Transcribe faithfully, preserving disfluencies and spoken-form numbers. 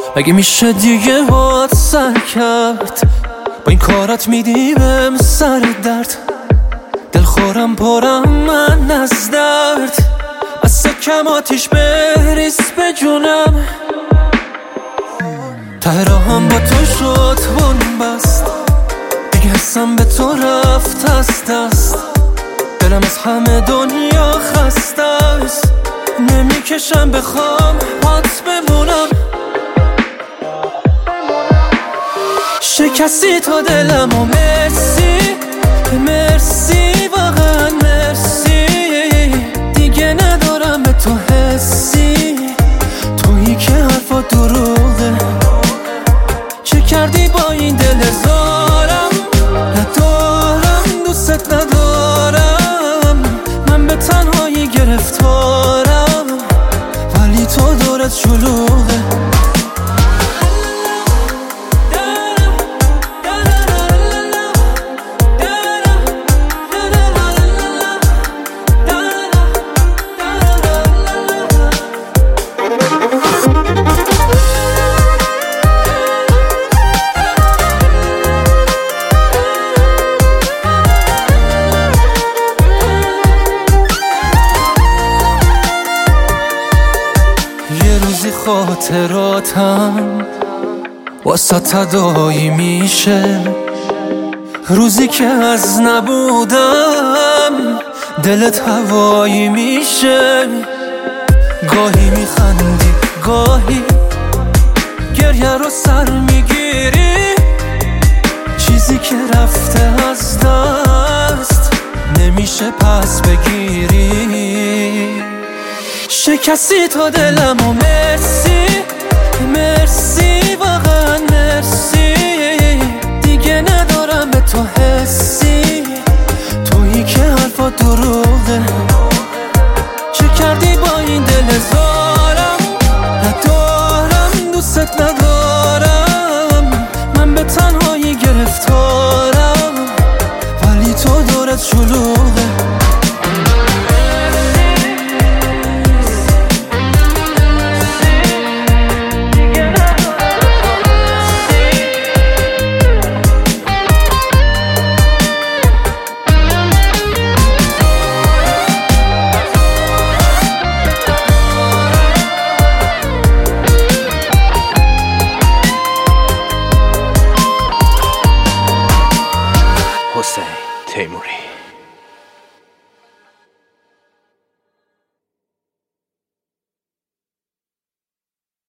اگه میشه دیگه باید سر کرد، با این کارت میدی بهم سر درد. دل خورم پرم من از درد، از سکم آتیش بریز به جونم. ته راهم با تو شد بون بست، دیگه حسم به تو رفت از دست. دلم از همه دنیا خسته است، نمیکشم بخوام پات بمونم. شکستی تا دلم و مرسی مرسی واقعا مرسی. دیگه ندارم به تو حسی، تویی که حرفا دروغه. چه کردی با این دل زارم، ندارم دوست ندارم. من به تنهایی گرفتارم، ولی تو دورت شلوغه. خاطراتم واسه تدایی میشه، روزی که از نبودم دلت هوایی میشه. گاهی میخندی گاهی گریه رو سر میگیری، چیزی که رفته از دست نمیشه پس بگیری. شکستی تا دلم